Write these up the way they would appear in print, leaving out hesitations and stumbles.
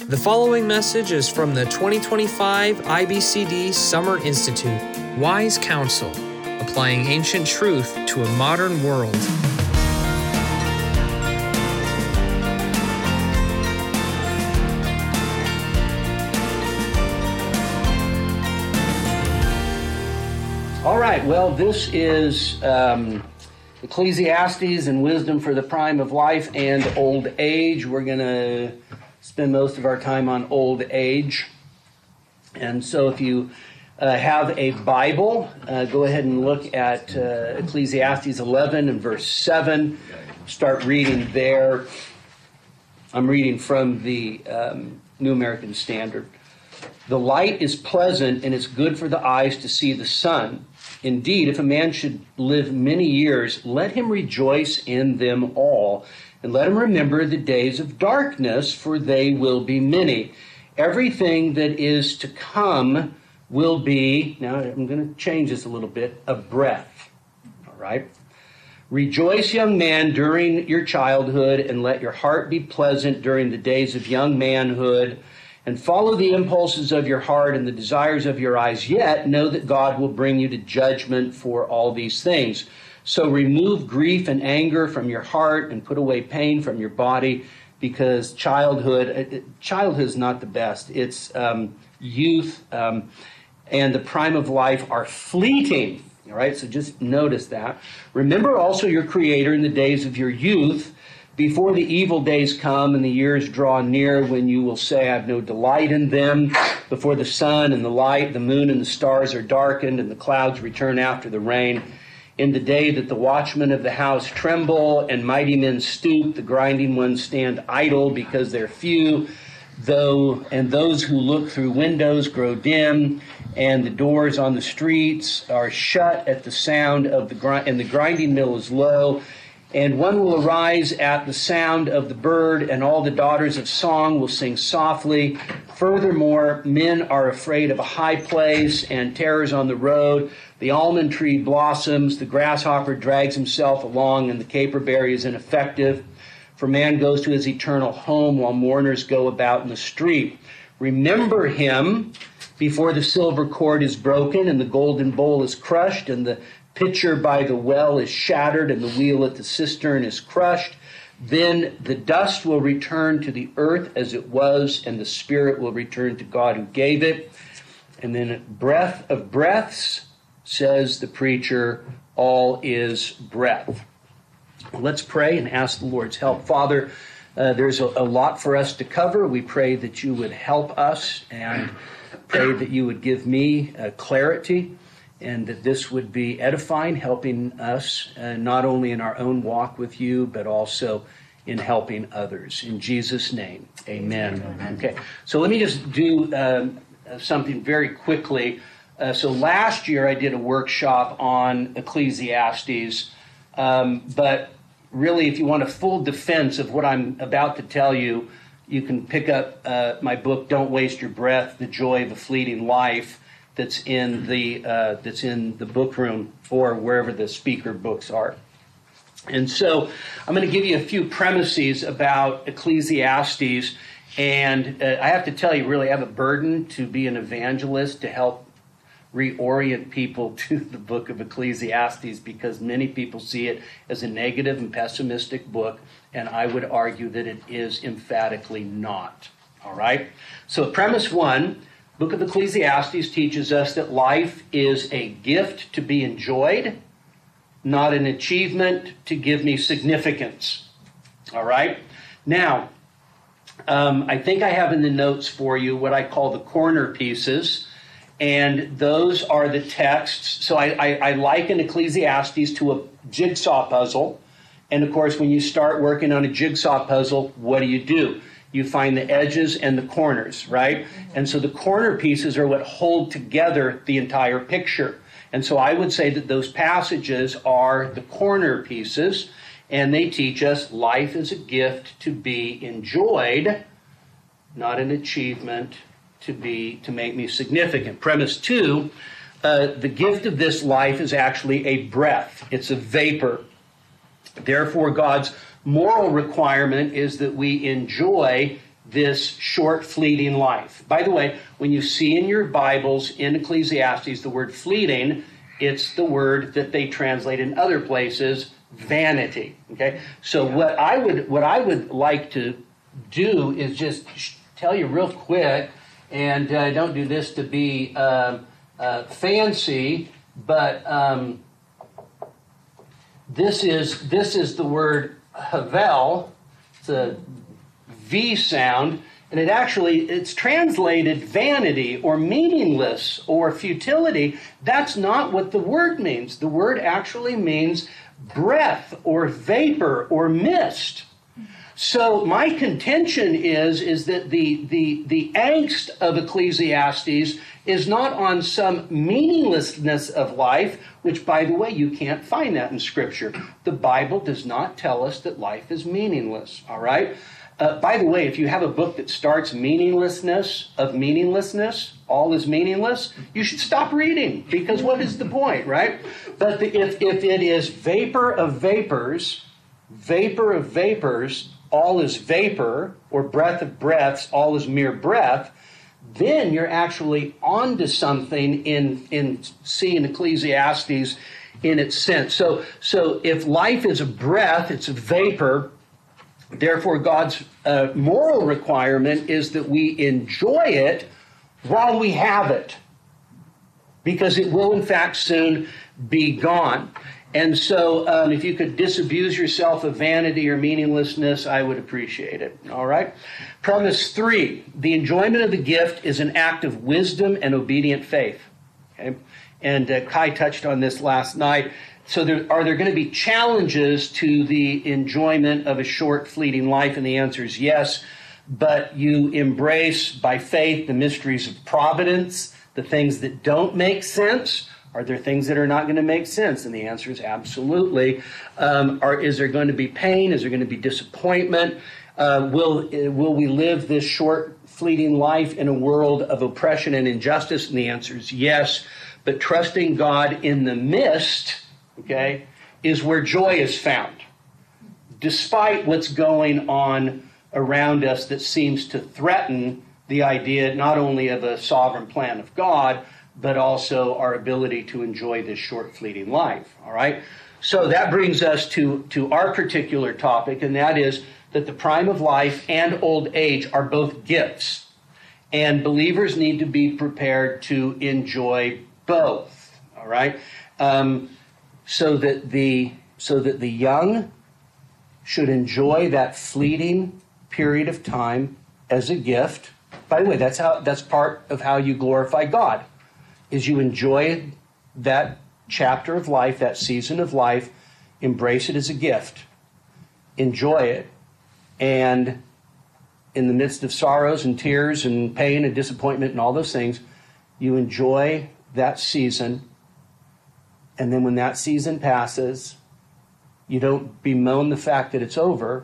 The following message is from the 2025 IBCD Summer Institute, Wise Counsel, applying ancient truth to a modern world. All right, well, this is Ecclesiastes and Wisdom for the Prime of Life and Old Age. We're going to spend most of our time on old age. And so if you have a Bible, go ahead and look at Ecclesiastes 11 and verse 7. Start reading there. I'm reading from the New American Standard. The light is pleasant and it's good for the eyes to see the sun. Indeed, if a man should live many years, let him rejoice in them all, and let him remember the days of darkness, for they will be many. Everything that is to come will be, now I'm going to change this a little bit, a breath. All right? Rejoice, young man, during your childhood, and let your heart be pleasant during the days of young manhood, and follow the impulses of your heart and the desires of your eyes, yet know that God will bring you to judgment for all these things. So remove grief and anger from your heart and put away pain from your body, because childhood is not the best. It's youth and the prime of life are fleeting. All right, so just notice that. Remember also your Creator in the days of your youth, before the evil days come and the years draw near, when you will say, I have no delight in them, before the sun and the light, the moon and the stars are darkened, and the clouds return after the rain. In the day that the watchmen of the house tremble, and mighty men stoop, the grinding ones stand idle, because they're few, and those who look through windows grow dim, and the doors on the streets are shut at the sound of and the grinding mill is low. And one will arise at the sound of the bird, and all the daughters of song will sing softly. Furthermore, men are afraid of a high place and terrors on the road. The almond tree blossoms, the grasshopper drags himself along, and the caperberry is ineffective. For man goes to his eternal home, while mourners go about in the street. Remember him before the silver cord is broken, and the golden bowl is crushed, and the pitcher by the well is shattered, and the wheel at the cistern is crushed. Then the dust will return to the earth as it was, and the spirit will return to God who gave it. And then breath of breaths, says the preacher, all is breath. Let's pray and ask the Lord's help. Father, there's a lot for us to cover. We pray that you would help us, and pray that you would give me clarity, and that this would be edifying, helping us not only in our own walk with you, but also in helping others. In Jesus' name, amen. Okay, so let me just do something very quickly. So last year I did a workshop on Ecclesiastes, but really if you want a full defense of what I'm about to tell you, you can pick up my book, Don't Waste Your Breath, The Joy of a Fleeting Life, that's in the book room or wherever the speaker books are. And so I'm going to give you a few premises about Ecclesiastes, and I have to tell you, really, I have a burden to be an evangelist to help reorient people to the book of Ecclesiastes, because many people see it as a negative and pessimistic book, and I would argue that it is emphatically not. All right? So premise one, Book of Ecclesiastes teaches us that life is a gift to be enjoyed, not an achievement to give me significance. All right? Now, I think I have in the notes for you what I call the corner pieces, and those are the texts. So I liken Ecclesiastes to a jigsaw puzzle, and of course, when you start working on a jigsaw puzzle, what do? You find the edges and the corners, right? And so the corner pieces are what hold together the entire picture. And so I would say that those passages are the corner pieces, and they teach us life is a gift to be enjoyed, not an achievement to make me significant. Premise two, the gift of this life is actually a breath. It's a vapor. Therefore, God's moral requirement is that we enjoy this short, fleeting life. By the way, when you see in your Bibles in Ecclesiastes the word fleeting, it's the word that they translate in other places, vanity. Okay, so what I would like to do is just tell you real quick, and I don't do this to be fancy, but this is the word havel. It's a V sound, and it's translated vanity or meaningless or futility. That's not what the word means. The word actually means breath or vapor or mist. So my contention is that the angst of Ecclesiastes is not on some meaninglessness of life, which, by the way, you can't find that in Scripture. The Bible does not tell us that life is meaningless, all right? By the way, if you have a book that starts meaninglessness, all is meaningless, you should stop reading, because what is the point, right? But if it is vapor of vapors, all is vapor, or breath of breaths, all is mere breath, then you're actually onto something in seeing Ecclesiastes in its sense. So if life is a breath, it's a vapor, therefore God's moral requirement is that we enjoy it while we have it, because it will in fact soon be gone. And so if you could disabuse yourself of vanity or meaninglessness, I would appreciate it. All right? Premise 3, the enjoyment of the gift is an act of wisdom and obedient faith. Okay? And Kai touched on this last night. So are there going to be challenges to the enjoyment of a short, fleeting life? And the answer is yes. But you embrace by faith the mysteries of providence, the things that don't make sense. Are there things that are not going to make sense? And the answer is absolutely. Is there going to be pain? Is there going to be disappointment? Will we live this short, fleeting life in a world of oppression and injustice? And the answer is yes. But trusting God in the midst, okay, is where joy is found. Despite what's going on around us that seems to threaten the idea not only of a sovereign plan of God, but also our ability to enjoy this short, fleeting life. All right? So that brings us to our particular topic, and that is that the prime of life and old age are both gifts. And believers need to be prepared to enjoy both. All right? So that the young should enjoy that fleeting period of time as a gift. By the way, that's part of how you glorify God, is you enjoy that chapter of life, that season of life, embrace it as a gift, enjoy it, and in the midst of sorrows and tears and pain and disappointment and all those things, you enjoy that season, and then when that season passes, you don't bemoan the fact that it's over,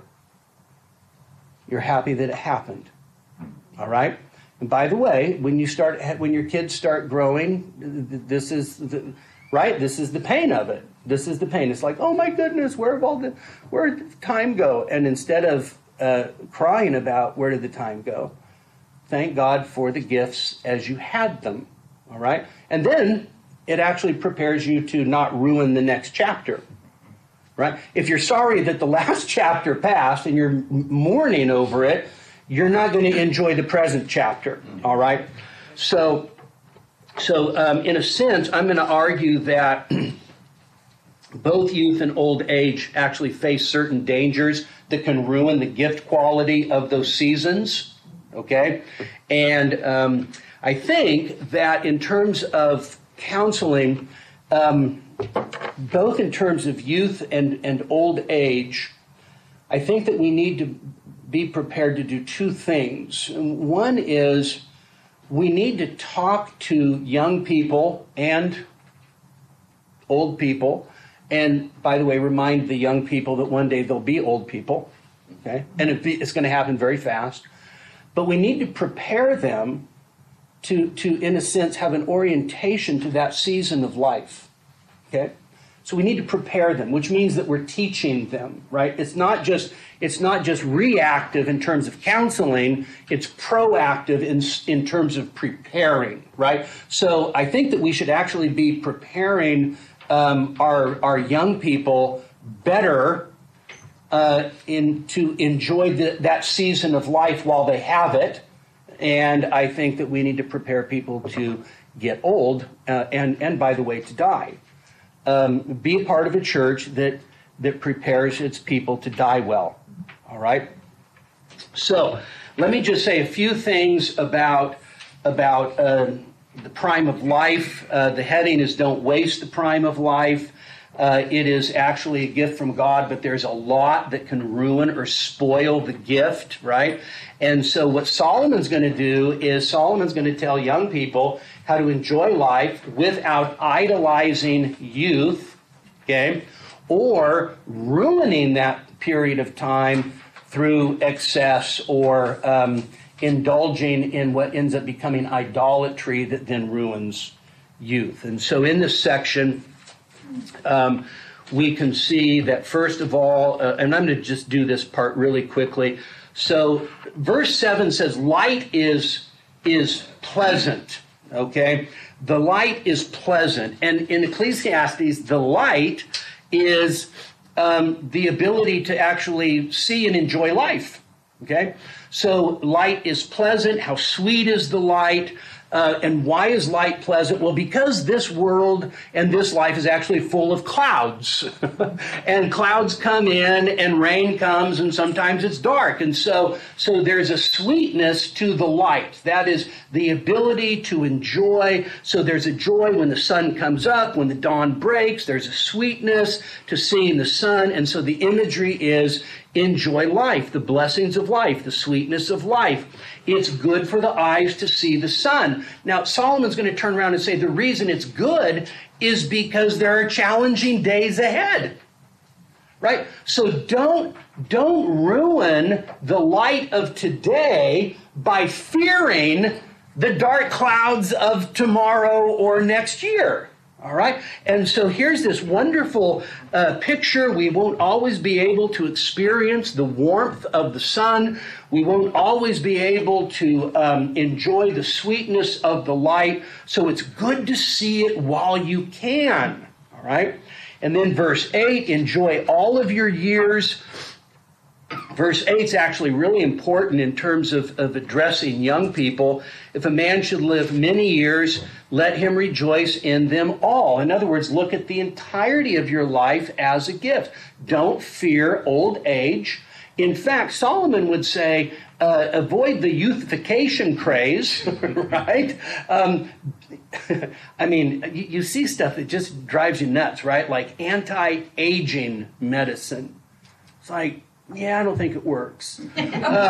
you're happy that it happened, all right? And by the way, when your kids start growing, this is the pain of it. This is the pain. It's like, oh my goodness, where did time go? And instead of crying about where did the time go, thank God for the gifts as you had them. All right, and then it actually prepares you to not ruin the next chapter. Right? If you're sorry that the last chapter passed and you're mourning over it, you're not going to enjoy the present chapter, all right? So in a sense, I'm going to argue that both youth and old age actually face certain dangers that can ruin the gift quality of those seasons, okay? And I think that in terms of counseling, both in terms of youth and old age, I think that we need to be prepared to do two things. One is we need to talk to young people and old people, and by the way, remind the young people that one day they'll be old people, okay? And it's going to happen very fast. But we need to prepare them to, in a sense, have an orientation to that season of life, okay? So we need to prepare them, which means that we're teaching them, right? It's not just reactive in terms of counseling, it's proactive in terms of preparing, right? So I think that we should actually be preparing our young people better to enjoy that season of life while they have it. And I think that we need to prepare people to get old and by the way, to die. Be a part of a church that prepares its people to die well. All right? So let me just say a few things about the prime of life. The heading is Don't Waste the Prime of Life. It is actually a gift from God, but there's a lot that can ruin or spoil the gift, right? And so what Solomon's going to do is Solomon's going to tell young people how to enjoy life without idolizing youth, okay, or ruining that period of time through excess or indulging in what ends up becoming idolatry that then ruins youth. And so in this section, we can see that first of all, and I'm going to just do this part really quickly. So verse 7 says, light is pleasant, okay? The light is pleasant. And in Ecclesiastes, the light is the ability to actually see and enjoy life, okay? So light is pleasant. How sweet is the light? And why is light pleasant? Well, because this world and this life is actually full of clouds. And clouds come in and rain comes and sometimes it's dark. And so there's a sweetness to the light. That is the ability to enjoy. So there's a joy when the sun comes up, when the dawn breaks. There's a sweetness to seeing the sun. And so the imagery is enjoy life, the blessings of life, the sweetness of life. It's good for the eyes to see the sun. Now, Solomon's going to turn around and say the reason it's good is because there are challenging days ahead, right? So don't ruin the light of today by fearing the dark clouds of tomorrow or next year. All right? And so here's this wonderful picture. We won't always be able to experience the warmth of the sun. We won't always be able to enjoy the sweetness of the light. So it's good to see it while you can. All right? And then verse 8, enjoy all of your years. Verse 8 is actually really important in terms of addressing young people. If a man should live many years, let him rejoice in them all. In other words, look at the entirety of your life as a gift. Don't fear old age. In fact, Solomon would say, avoid the youthification craze, right? I mean, you see stuff that just drives you nuts, right? Like anti-aging medicine. It's like, yeah, I don't think it works. And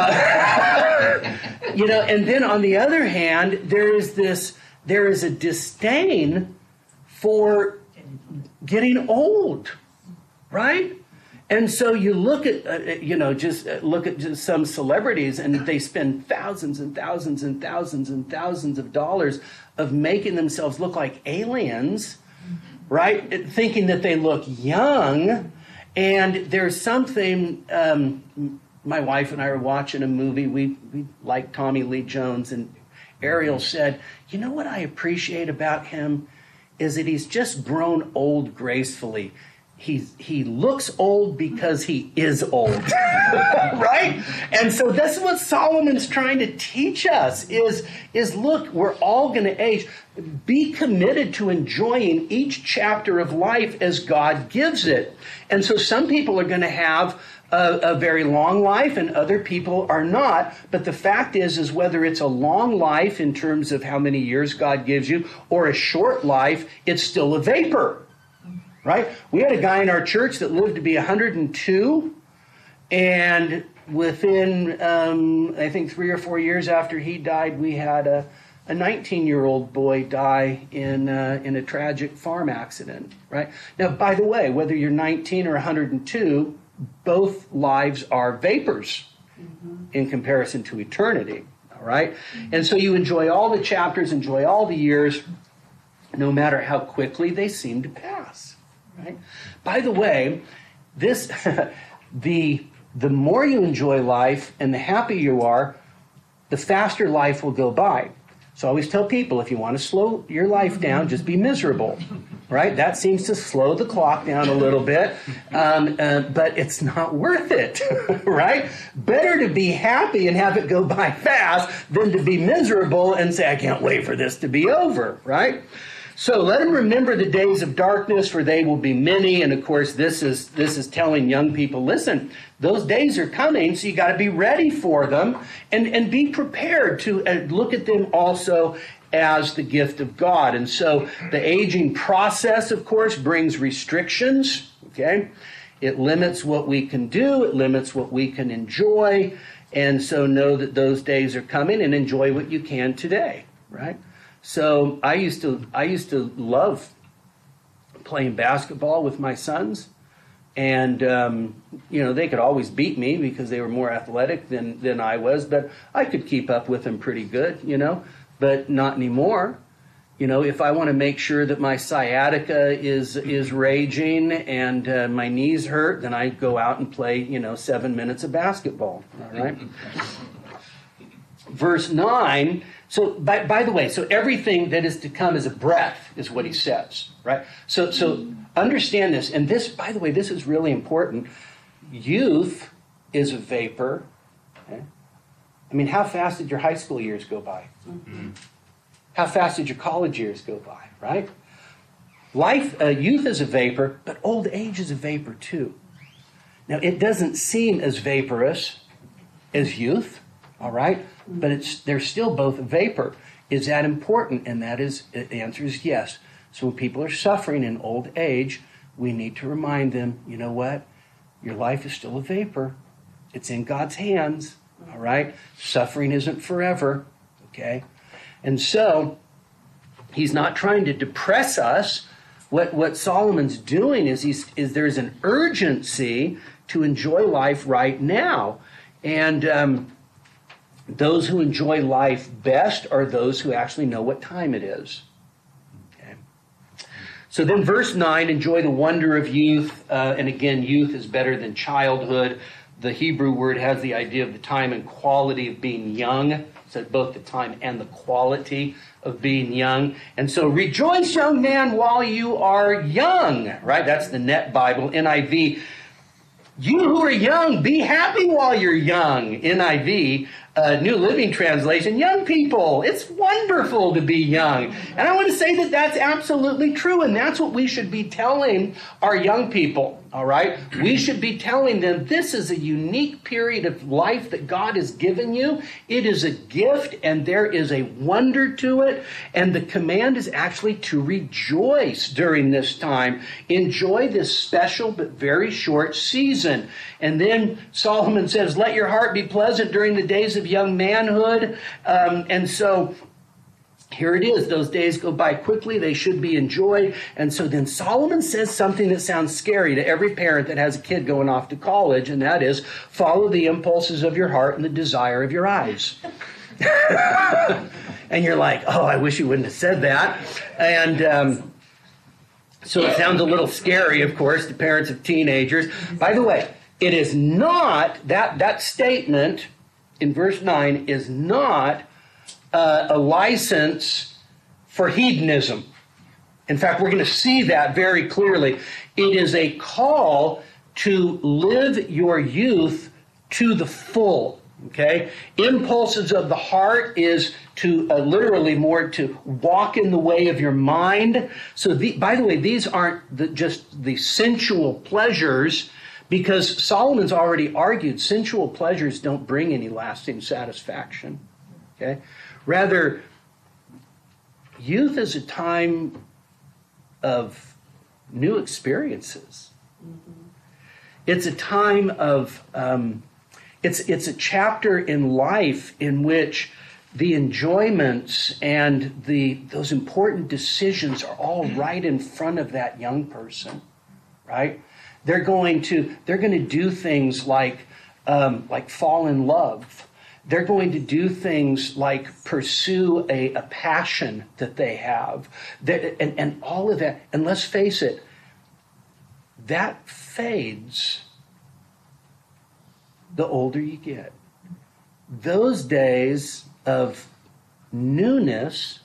then on the other hand, there is a disdain for getting old, right? And so you look at, look at just some celebrities and they spend thousands and thousands and thousands and thousands of dollars of making themselves look like aliens, right? Thinking that they look young. And there's something, my wife and I were watching a movie, we like Tommy Lee Jones, and Ariel said, you know what I appreciate about him is that he's just grown old gracefully. He looks old because he is old, right? And so that's what Solomon's trying to teach us is look, we're all going to age. Be committed to enjoying each chapter of life as God gives it. And so some people are going to have a very long life and other people are not. But the fact is whether it's a long life in terms of how many years God gives you or a short life, it's still a vapor. Right? We had a guy in our church that lived to be 102, and within, I think 3 or 4 years after he died, we had a 19-year-old boy die in a tragic farm accident. Right? Now, by the way, whether you're 19 or 102, both lives are vapors in comparison to eternity. All right? And so you enjoy all the chapters, enjoy all the years, no matter how quickly they seem to pass. right? By the way, this the more you enjoy life and the happier you are, the faster life will go by. So I always tell people, if you want to slow your life down, just be miserable, right? That seems to slow the clock down a little bit, but it's not worth it, right? Better to be happy and have it go by fast than to be miserable and say, I can't wait for this to be over, right? So let them remember the days of darkness, for they will be many. And of course, this is telling young people, listen, those days are coming, so you got to be ready for them and be prepared to look at them also as the gift of God. And so the aging process, of course, brings restrictions, okay? It limits what we can do. It limits what we can enjoy. And so know that those days are coming and enjoy what you can today, right? So I used to love playing basketball with my sons, and they could always beat me because they were more athletic than I was, but I could keep up with them pretty good, but not anymore. If I want to make sure that my sciatica is raging and my knees hurt, then I go out and play 7 minutes of basketball. All right. Verse 9. So, by the way, so everything that is to come is a breath, is what he says, right? So understand this, and this, by the way, this is really important. Youth is a vapor. Okay? I mean, how fast did your high school years go by? Mm-hmm. How fast did your college years go by, right? Youth is a vapor, but old age is a vapor too. Now, it doesn't seem as vaporous as youth, all right? But they're still both vapor. Is that important? And the answer is yes. So when people are suffering in old age, we need to remind them, you know what? Your life is still a vapor. It's in God's hands, all right? Suffering isn't forever, okay? And so he's not trying to depress us. What Solomon's doing is there's an urgency to enjoy life right now. And those who enjoy life best are those who actually know what time it is. Okay. So then verse 9, enjoy the wonder of youth. And again, youth is better than childhood. The Hebrew word has the idea of the time and quality of being young. So both the time and the quality of being young. And so rejoice, young man, while you are young. Right? That's the Net Bible. NIV. You who are young, be happy while you're young. NIV, New Living Translation, young people, it's wonderful to be young. And I want to say that that's absolutely true, and that's what we should be telling our young people, all right? We should be telling them this is a unique period of life that God has given you. It is a gift, and there is a wonder to it, and the command is actually to rejoice during this time. Enjoy this special but very short season. And then Solomon says, let your heart be pleasant during the days of young manhood. And so here it is. Those days go by quickly. They should be enjoyed. And so then Solomon says something that sounds scary to every parent that has a kid going off to college, and that is, follow the impulses of your heart and the desire of your eyes. And you're like, oh, I wish you wouldn't have said that. And so it sounds a little scary, of course, to parents of teenagers. By the way, it is not, that statement in verse 9 is not a license for hedonism. In fact, we're going to see that very clearly. It is a call to live your youth to the full. Okay? Impulses of the heart is to literally more to walk in the way of your mind. So, by the way, these aren't just the sensual pleasures, because Solomon's already argued sensual pleasures don't bring any lasting satisfaction. Okay? Rather, youth is a time of new experiences. Mm-hmm. It's a time of, it's a chapter in life in which the enjoyments and those important decisions are all right in front of that young person, right? They're going to do things like fall in love. They're going to do things like pursue a passion that they have. And all of that. And let's face it, that fades the older you get. Those days of newness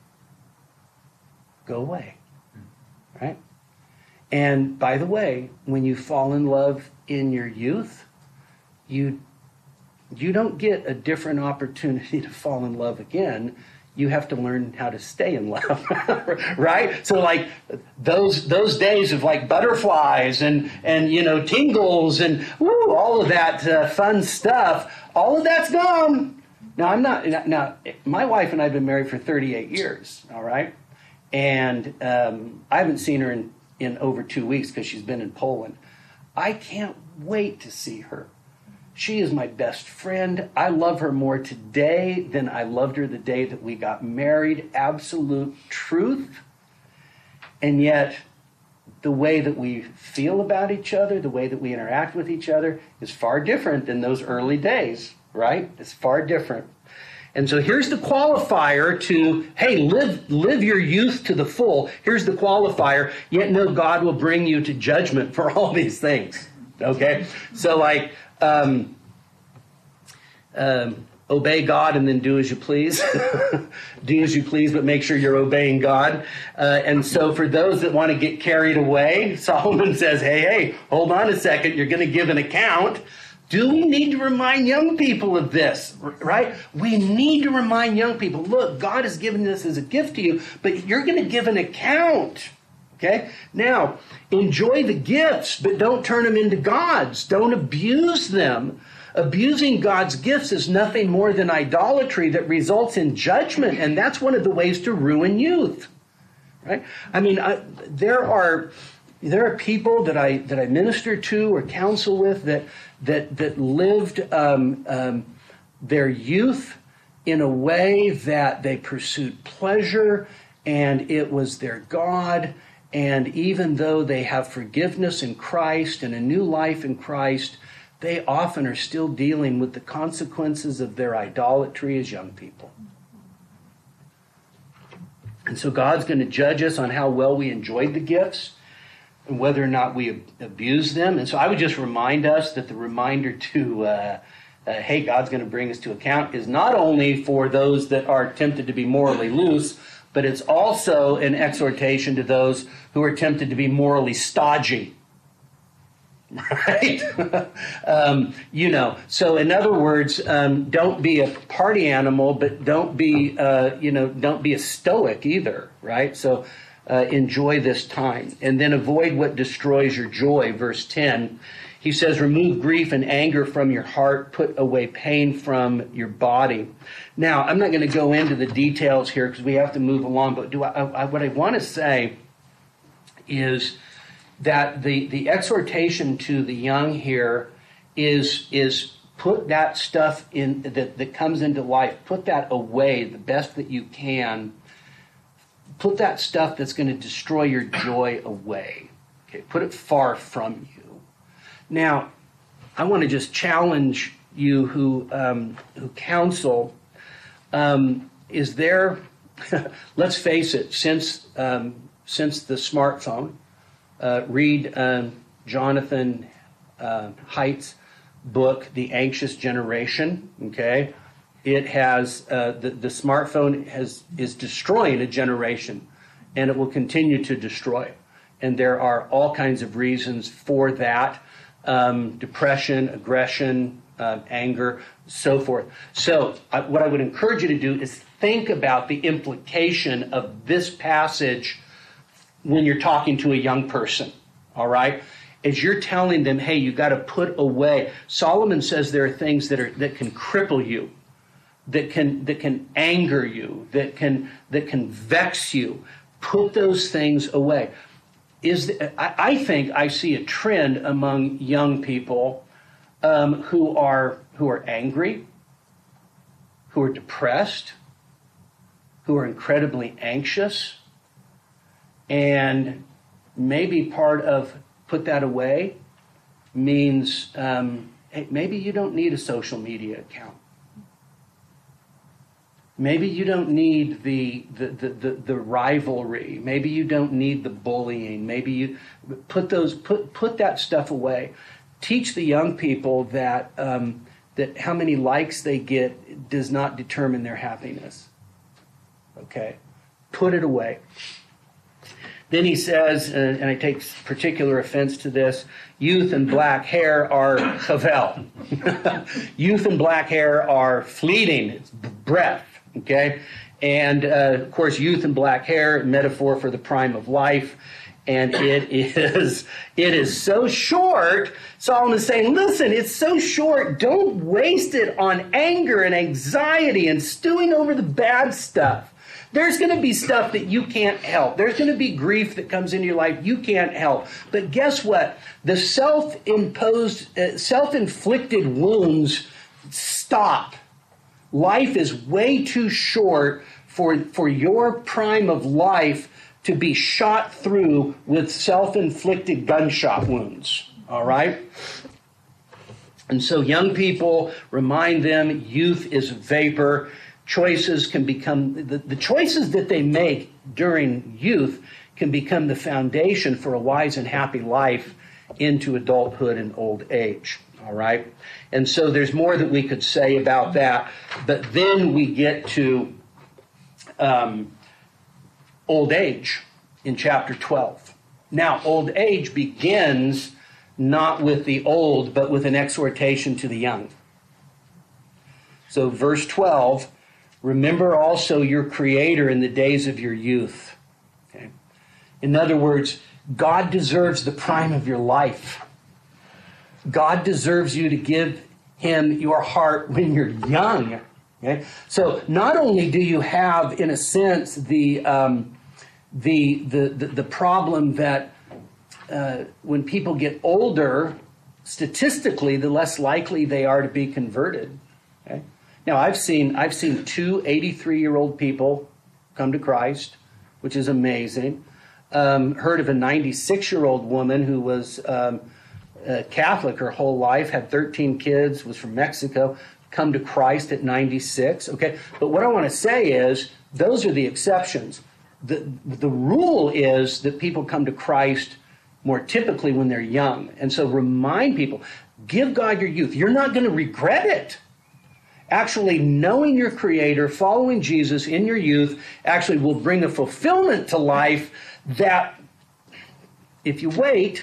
go away, right? And by the way, when you fall in love in your youth, you don't get a different opportunity to fall in love again. You have to learn how to stay in love, right? So like those days of like butterflies and tingles and all of that fun stuff, all of that's gone. Now my wife and I have been married for 38 years, all right? And I haven't seen her in over 2 weeks because she's been in Poland. I can't wait to see her. She is my best friend. I love her more today than I loved her the day that we got married. Absolute truth. And yet, the way that we feel about each other, the way that we interact with each other is far different than those early days, right? It's far different. And so here's the qualifier to, hey, live your youth to the full. Here's the qualifier, yet no, God will bring you to judgment for all these things. Okay? So like, obey God and then do as you please. Do as you please, but make sure you're obeying God. And so for those that want to get carried away, Solomon says, hey, hold on a second. You're going to give an account. Do we need to remind young people of this, right? We need to remind young people, look, God has given this as a gift to you, but you're going to give an account. Okay? Now, enjoy the gifts, but don't turn them into gods. Don't abuse them. Abusing God's gifts is nothing more than idolatry that results in judgment, and that's one of the ways to ruin youth. Right? I mean, there are people that I minister to or counsel with that lived their youth in a way that they pursued pleasure, and it was their God. And even though they have forgiveness in Christ and a new life in Christ, they often are still dealing with the consequences of their idolatry as young people. And so God's going to judge us on how well we enjoyed the gifts and whether or not we abuse them. And so I would just remind us that the reminder to, hey, God's going to bring us to account is not only for those that are tempted to be morally loose, but it's also an exhortation to those who are tempted to be morally stodgy. Right? So in other words, don't be a party animal, but don't be a stoic either, right? So enjoy this time and then avoid what destroys your joy. Verse 10, he says, remove grief and anger from your heart, put away pain from your body. Now, I'm not going to go into the details here because we have to move along, but what I want to say is that the exhortation to the young here is put that stuff in that comes into life, put that away the best that you can. Put that stuff that's going to destroy your joy away. Okay, put it far from you. Now, I want to just challenge you who counsel. Is there? Let's face it. Since the smartphone. Read Jonathan Haidt's book, The Anxious Generation. Okay, it has the smartphone is destroying a generation, and it will continue to destroy. And there are all kinds of reasons for that: depression, aggression, anger, so forth. So, what I would encourage you to do is think about the implication of this passage when you're talking to a young person, all right? As you're telling them, hey, you got to put away. Solomon says there are things that can cripple you, that can anger you, that can vex you. Put those things away. I think I see a trend among young people who are angry, who are depressed, who are incredibly anxious. And maybe part of put that away means hey, maybe you don't need a social media account. Maybe you don't need the rivalry. Maybe you don't need the bullying. Maybe you put that stuff away. Teach the young people that that how many likes they get does not determine their happiness. Okay? Put it away. Then he says, and I take particular offense to this, youth and black hair are chavel. Youth and black hair are fleeting. It's breath. Okay? And, of course, youth and black hair, metaphor for the prime of life. And it is so short. Solomon is saying, listen, it's so short. Don't waste it on anger and anxiety and stewing over the bad stuff. There's going to be stuff that you can't help. There's going to be grief that comes into your life you can't help. But guess what? The self-imposed, self-inflicted wounds stop. Life is way too short for your prime of life to be shot through with self-inflicted gunshot wounds. All right? And so young people, remind them youth is vapor. Choices can become, the choices that they make during youth can become the foundation for a wise and happy life into adulthood and old age. All right? And so there's more that we could say about that. But then we get to old age in chapter 12. Now, old age begins not with the old, but with an exhortation to the young. So verse 12, remember also your Creator in the days of your youth. Okay? In other words, God deserves the prime of your life. God deserves you to give Him your heart when you're young. Okay? So not only do you have, in a sense, the problem that when people get older, statistically, the less likely they are to be converted. Okay? Now, I've seen two 83-year-old people come to Christ, which is amazing. Heard of a 96-year-old woman who was Catholic her whole life, had 13 kids, was from Mexico, come to Christ at 96. Okay, but what I want to say is those are the exceptions. The rule is that people come to Christ more typically when they're young. And so remind people, give God your youth. You're not going to regret it. Actually, knowing your Creator, following Jesus in your youth, actually will bring a fulfillment to life that, if you wait,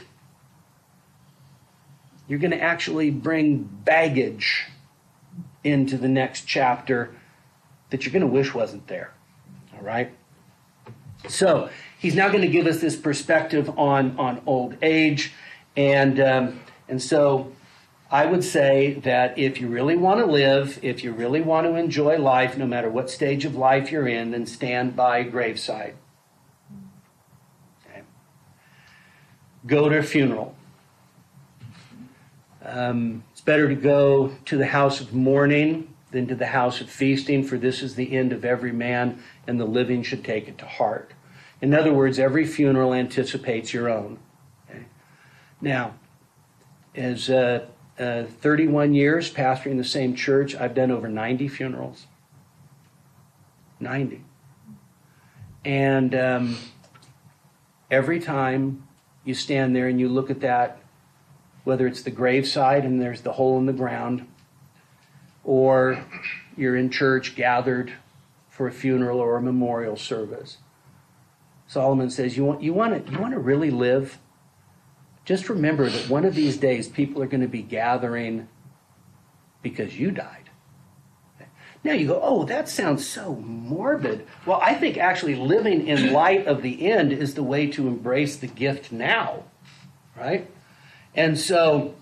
you're going to actually bring baggage into the next chapter that you're going to wish wasn't there. All right? So, he's now going to give us this perspective on old age. And so I would say that if you really want to live, if you really want to enjoy life, no matter what stage of life you're in, then stand by a graveside. Okay. Go to a funeral. It's better to go to the house of mourning than to the house of feasting, for this is the end of every man, and the living should take it to heart. In other words, every funeral anticipates your own. Okay? Now, as 31 years pastoring the same church, I've done over 90 funerals. 90. And every time you stand there and you look at that, whether it's the graveside and there's the hole in the ground, or you're in church gathered for a funeral or a memorial service, Solomon says, you want to really live? Just remember that one of these days people are going to be gathering because you died. Now you go, oh, that sounds so morbid. Well, I think actually living in light of the end is the way to embrace the gift now, right? And so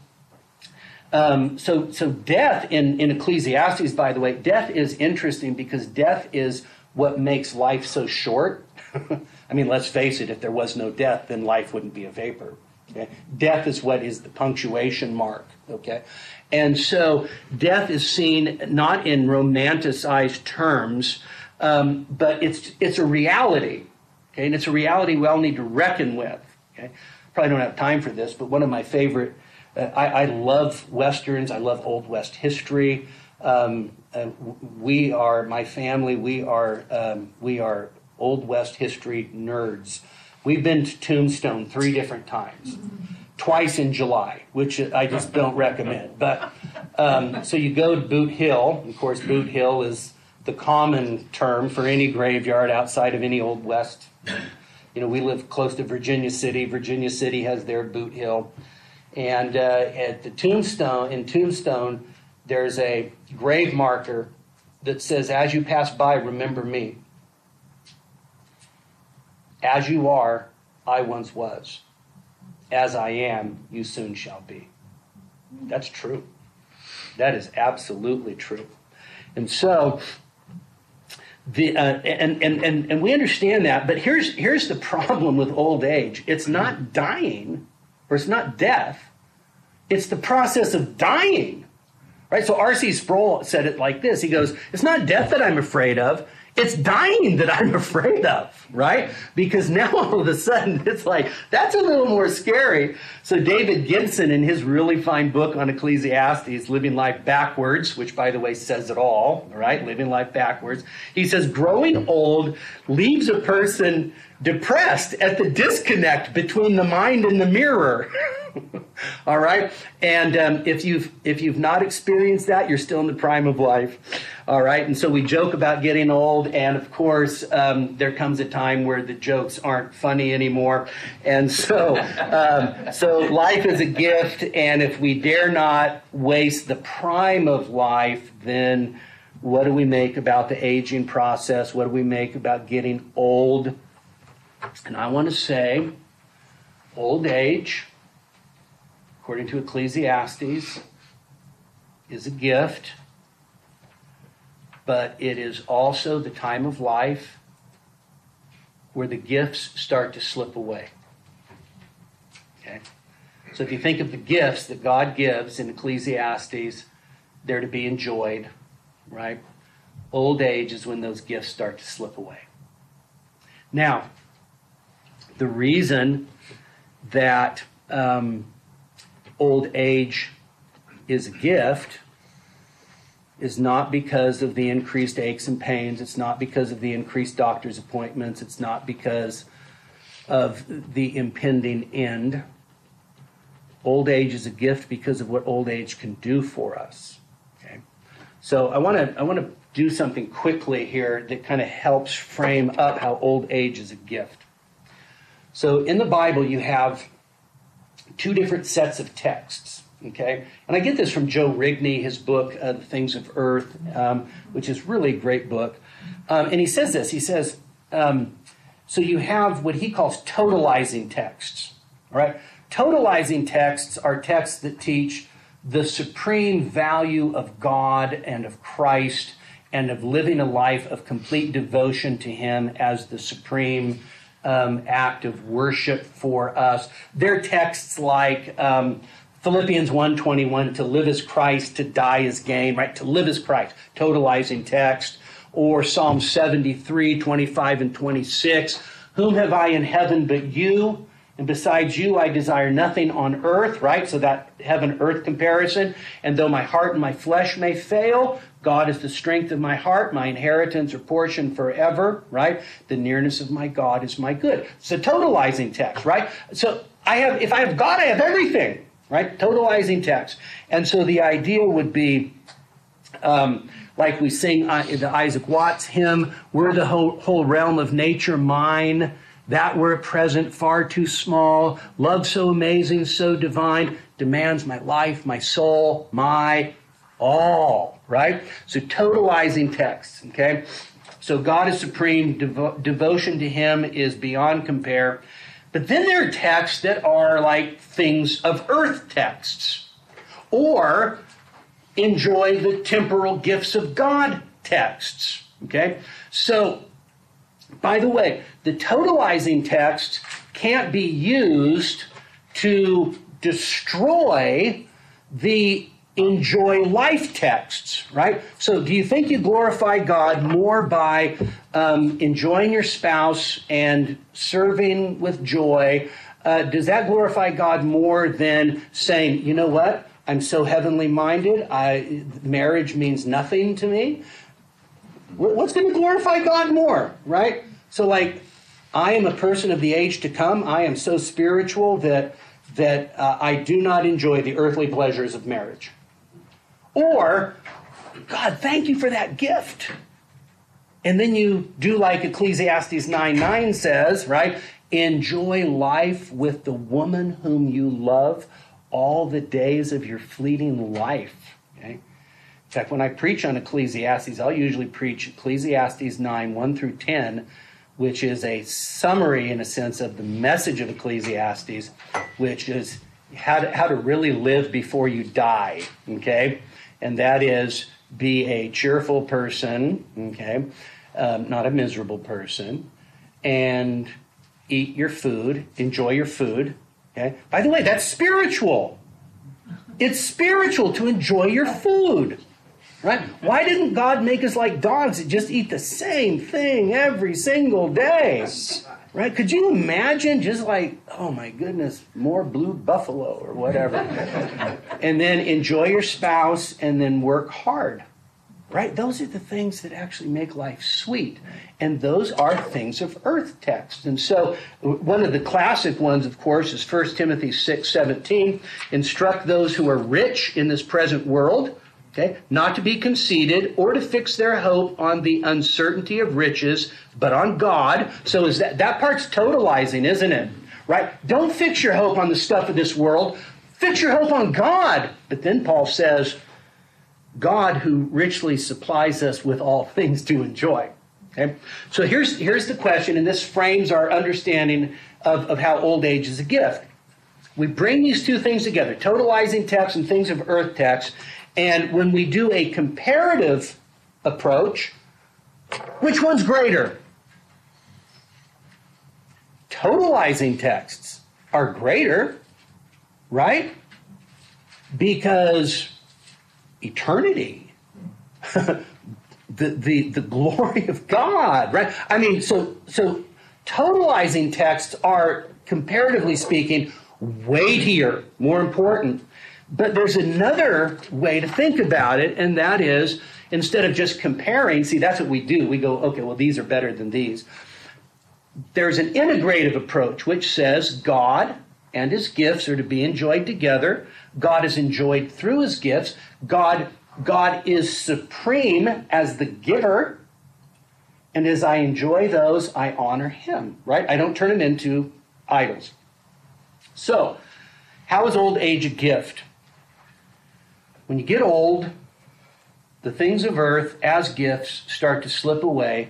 death in Ecclesiastes, by the way, death is interesting because death is what makes life so short. I mean, let's face it, if there was no death, then life wouldn't be a vapor. Okay? Death is what is the punctuation mark. Okay? And so death is seen not in romanticized terms, but it's a reality. Okay? And it's a reality we all need to reckon with. Okay? Probably don't have time for this, but one of my favorite, I love Westerns. I love Old West history. my family, we are Old West history nerds. We've been to Tombstone 3 different times, twice in July, which I just don't recommend. But so you go to Boot Hill. Of course, Boot Hill is the common term for any graveyard outside of any Old West. We live close to Virginia City. Virginia City has their Boot Hill. And at the Tombstone, there's a grave marker that says, "As you pass by, remember me. As you are, I once was. As I am, you soon shall be." That's true. That is absolutely true. And so, and we understand that, but here's the problem with old age. It's not dying, or it's not death. It's the process of dying, right? So R.C. Sproul said it like this. He goes, "It's not death that I'm afraid of. It's dying that I'm afraid of," right? Because now all of a sudden it's like, that's a little more scary. So David Gibson, in his really fine book on Ecclesiastes, Living Life Backwards, which by the way says it all right? Living life backwards. He says, growing old leaves a person depressed at the disconnect between the mind and the mirror. All right. And if you've not experienced that, you're still in the prime of life. All right. And so we joke about getting old. And of course, there comes a time where the jokes aren't funny anymore. And so life is a gift. And if we dare not waste the prime of life, then what do we make about the aging process? What do we make about getting old? And I want to say, old age, according to Ecclesiastes, is a gift, but it is also the time of life where the gifts start to slip away. Okay? So if you think of the gifts that God gives in Ecclesiastes, they're to be enjoyed, right? Old age is when those gifts start to slip away. Now, the reason that old age is a gift is not because of the increased aches and pains. It's not because of the increased doctor's appointments. It's not because of the impending end. Old age is a gift because of what old age can do for us. Okay? So I want to do something quickly here that kind of helps frame up how old age is a gift. So in the Bible, you have 2 different sets of texts, okay? And I get this from Joe Rigney, his book, The Things of Earth, which is really a great book. And he says this, he says, so you have what he calls totalizing texts, all right? Totalizing texts are texts that teach the supreme value of God and of Christ and of living a life of complete devotion to him as the supreme act of worship for us. They're texts like Philippians 1:21, to live as Christ, to die is gain, right? To live as Christ, totalizing text. Or Psalm 73:25 and 26, whom have I in heaven but you? And besides you, I desire nothing on earth, right? So that heaven-earth comparison. And though my heart and my flesh may fail, God is the strength of my heart, my inheritance or portion forever, right? The nearness of my God is my good. It's a totalizing text, right? So if I have God, I have everything, right? Totalizing text. And so the idea would be, like we sing the Isaac Watts hymn, were the whole realm of nature mine, that were at present far too small, love so amazing, so divine, demands my life, my soul, my all, right? So totalizing texts, okay? So God is supreme, devotion to him is beyond compare. But then there are texts that are like things of earth texts, or enjoy the temporal gifts of God texts, okay? So, by the way, the totalizing text can't be used to destroy the enjoy life texts, right? So do you think you glorify God more by enjoying your spouse and serving with joy? Does that glorify God more than saying, you know what? I'm so heavenly minded. Marriage means nothing to me. What's going to glorify God more, right? So like, I am a person of the age to come. I am so spiritual that I do not enjoy the earthly pleasures of marriage. Or, God, thank you for that gift. And then you do like Ecclesiastes 9:9 says, right? Enjoy life with the woman whom you love all the days of your fleeting life. Okay? In fact, when I preach on Ecclesiastes, I'll usually preach Ecclesiastes 9, 1 through 10, which is a summary, in a sense, of the message of Ecclesiastes, which is how to really live before you die, okay? And that is, be a cheerful person, okay? Not a miserable person. And eat your food, enjoy your food, okay? By the way, that's spiritual. It's spiritual to enjoy your food. Right? Why didn't God make us like dogs that just eat the same thing every single day? Right? Could you imagine just like, oh my goodness, more blue buffalo or whatever. And then enjoy your spouse and then work hard. Right? Those are the things that actually make life sweet. And those are things of earth text. And so one of the classic ones, of course, is 1 Timothy 6:17. Instruct those who are rich in this present world, okay, not to be conceited or to fix their hope on the uncertainty of riches, but on God. So is that part's totalizing, isn't it? Right? Don't fix your hope on the stuff of this world. Fix your hope on God. But then Paul says, God who richly supplies us with all things to enjoy. Okay? So here's the question, and this frames our understanding of how old age is a gift. We bring these two things together, totalizing text and things of earth text, and when we do a comparative approach, which one's greater? Totalizing texts are greater, right? Because eternity, the glory of God, right? I mean, so totalizing texts are, comparatively speaking, weightier, more important. But there's another way to think about it, and that is, instead of just comparing, see, that's what we do. We go, okay, well, these are better than these. There's an integrative approach, which says God and his gifts are to be enjoyed together. God is enjoyed through his gifts. God is supreme as the giver. And as I enjoy those, I honor him, right? I don't turn them into idols. So, how is old age a gift? When you get old, the things of earth as gifts start to slip away.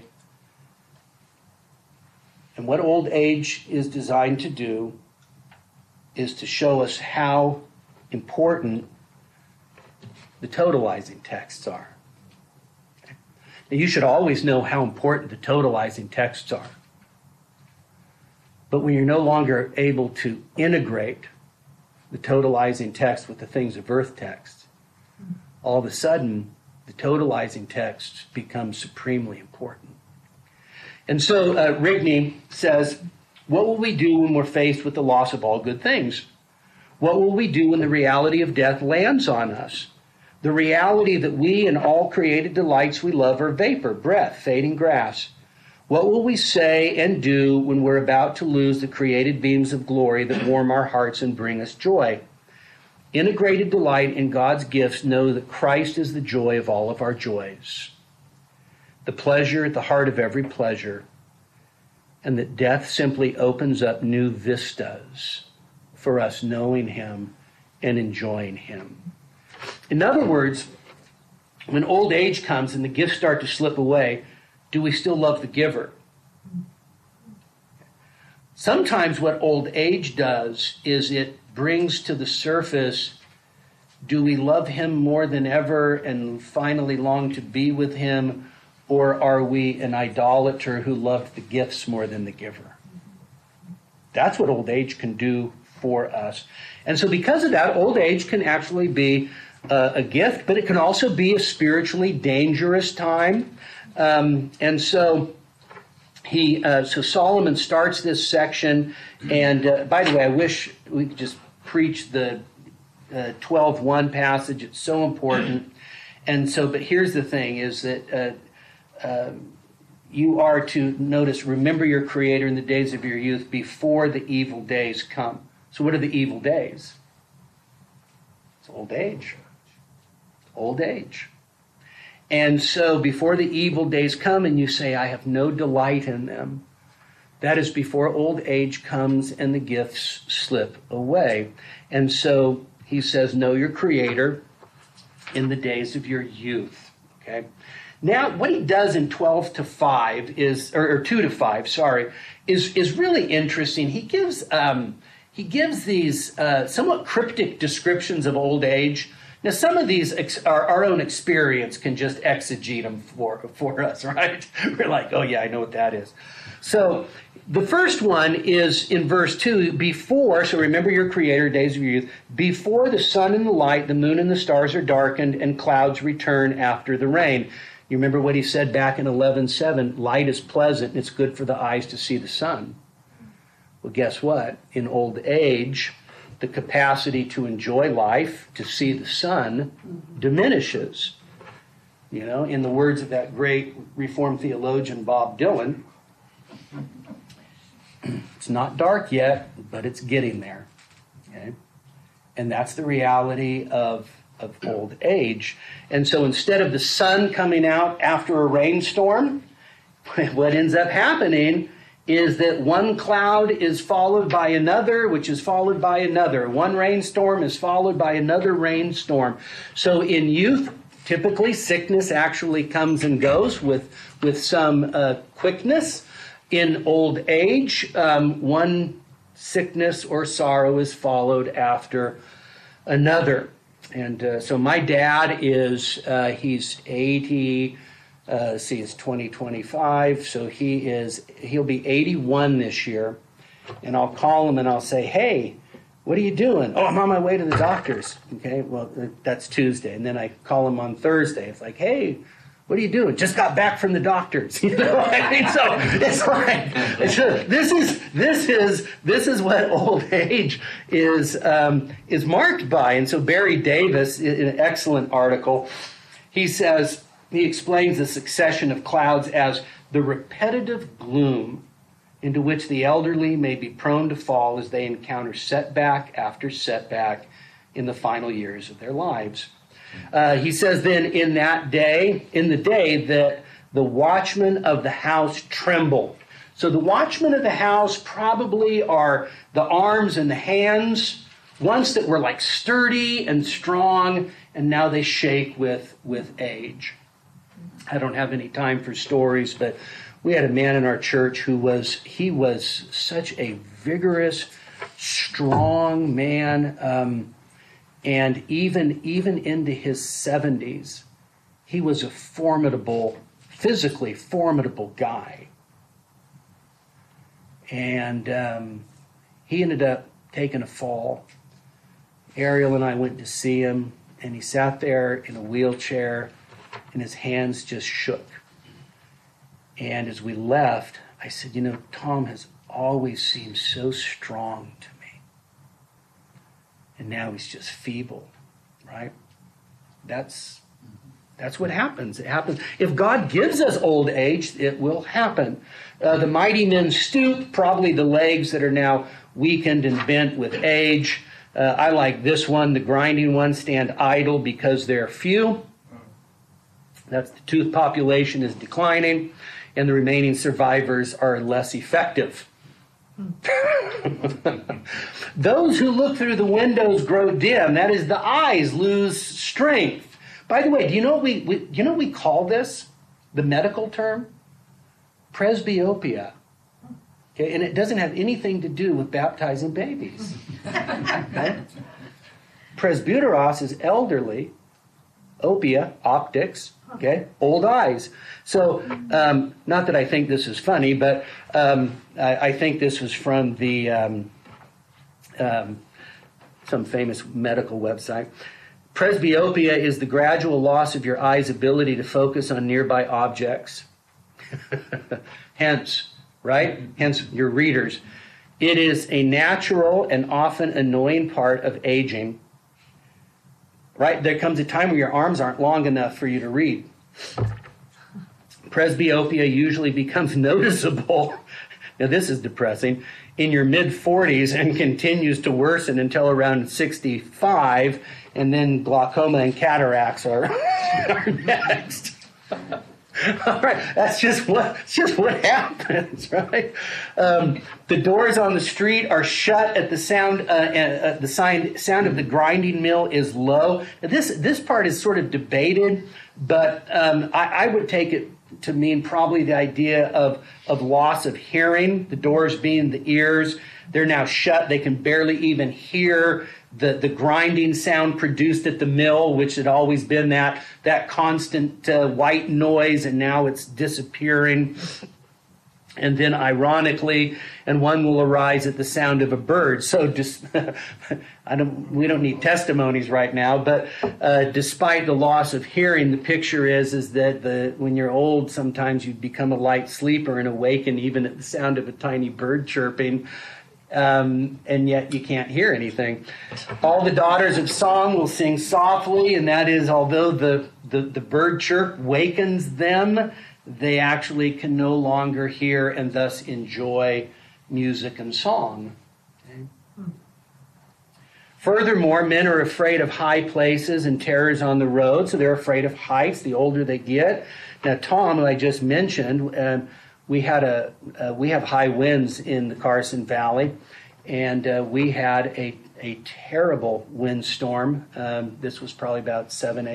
And what old age is designed to do is to show us how important the totalizing texts are. Okay? Now, you should always know how important the totalizing texts are. But when you're no longer able to integrate the totalizing text with the things of earth text, all of a sudden, the totalizing text becomes supremely important. And so Rigney says, what will we do when we're faced with the loss of all good things? What will we do when the reality of death lands on us? The reality that we and all created delights we love are vapor, breath, fading grass. What will we say and do when we're about to lose the created beams of glory that warm our hearts and bring us joy? Integrated delight in God's gifts know that Christ is the joy of all of our joys, the pleasure at the heart of every pleasure, and that death simply opens up new vistas for us knowing him and enjoying him. In other words, when old age comes and the gifts start to slip away, do we still love the giver? Sometimes what old age does is it brings to the surface, do we love him more than ever and finally long to be with him, or are we an idolater who loved the gifts more than the giver? That's what old age can do for us. And so because of that, old age can actually be a gift, but it can also be a spiritually dangerous time. And so so Solomon starts this section, and by the way, I wish we could just preach the 12:1 passage. It's so important. And so, but here's the thing, is that you are to, notice, remember your Creator in the days of your youth before the evil days come. So what are the evil days? It's old age. Old age. And so before the evil days come and you say, I have no delight in them, that is before old age comes and the gifts slip away. And so he says, know your Creator in the days of your youth. Okay. Now, what he does in 12-5 is, or 2-5, sorry, is really interesting. He gives these somewhat cryptic descriptions of old age. Now, some of these our own experience can just exegete them for us, right? We're like, oh yeah, I know what that is. So the first one is in verse 2, before, so remember your Creator, days of your youth, before the sun and the light, the moon and the stars are darkened, and clouds return after the rain. You remember what he said back in 11:7, light is pleasant, and it's good for the eyes to see the sun. Well, guess what? In old age, the capacity to enjoy life, to see the sun, diminishes. You know, in the words of that great Reformed theologian, Bob Dylan, it's not dark yet, but it's getting there. Okay? And that's the reality of old age. And so instead of the sun coming out after a rainstorm, what ends up happening is that one cloud is followed by another, which is followed by another. One rainstorm is followed by another rainstorm. So in youth, typically sickness actually comes and goes with some quickness. In old age, one sickness or sorrow is followed after another. And so my dad is, he's 80, it's 2025, so he'll be 81 this year. And I'll call him and I'll say, hey, what are you doing? Oh, I'm on my way to the doctor's. Okay, well, that's Tuesday. And then I call him on Thursday. It's like, hey, what are you doing? Just got back from the doctor's. You know what I mean? So it's like, this is what old age is marked by. And so Barry Davis, in an excellent article, he explains the succession of clouds as the repetitive gloom into which the elderly may be prone to fall as they encounter setback after setback in the final years of their lives. He says then in the day that the watchmen of the house tremble. So the watchmen of the house probably are the arms and the hands, once that were like sturdy and strong, and now they shake with age. I don't have any time for stories, but we had a man in our church who was such a vigorous, strong man, and even into his 70s, he was a physically formidable guy. And he ended up taking a fall. Ariel and I went to see him, and he sat there in a wheelchair, and his hands just shook. And as we left, I said, Tom has always seemed so strong to me. And now he's just feeble, right? That's what happens. It happens. If God gives us old age, it will happen. The mighty men stoop, probably the legs that are now weakened and bent with age. I like this one, the grinding ones stand idle because they're few. That's the tooth population is declining, and the remaining survivors are less effective. Those who look through the windows grow dim. That is, the eyes lose strength. By the way, do you know what we call this? The medical term? Presbyopia. Okay, and it doesn't have anything to do with baptizing babies. Okay? Presbyteros is elderly. Opia, optics, okay, old eyes. So, not that I think this is funny, but I think this was from the some famous medical website. Presbyopia is the gradual loss of your eye's ability to focus on nearby objects. Hence, your readers, it is a natural and often annoying part of aging. right? There comes a time where your arms aren't long enough for you to read. Presbyopia usually becomes noticeable, now this is depressing, in your mid-40s and continues to worsen until around 65, and then glaucoma and cataracts are next. All right, that's just what happens, right? The doors on the street are shut at the sound. Sound of the grinding mill is low. This part is sort of debated, but I would take it to mean probably the idea of loss of hearing. The doors being the ears, they're now shut. They can barely even hear the grinding sound produced at the mill, which had always been that constant white noise, and now it's disappearing. And then ironically, and one will arise at the sound of a bird. So just, we don't need testimonies right now, but despite the loss of hearing, the picture is that when you're old, sometimes you become a light sleeper and awaken even at the sound of a tiny bird chirping. And yet you can't hear anything. All the daughters of song will sing softly, and that is, although the bird chirp wakens them, they actually can no longer hear and thus enjoy music and song. Okay? Furthermore, men are afraid of high places and terrors on the road, so they're afraid of heights the older they get. Now, Tom, who I just mentioned, we have high winds in the Carson Valley, and we had a terrible windstorm. This was probably about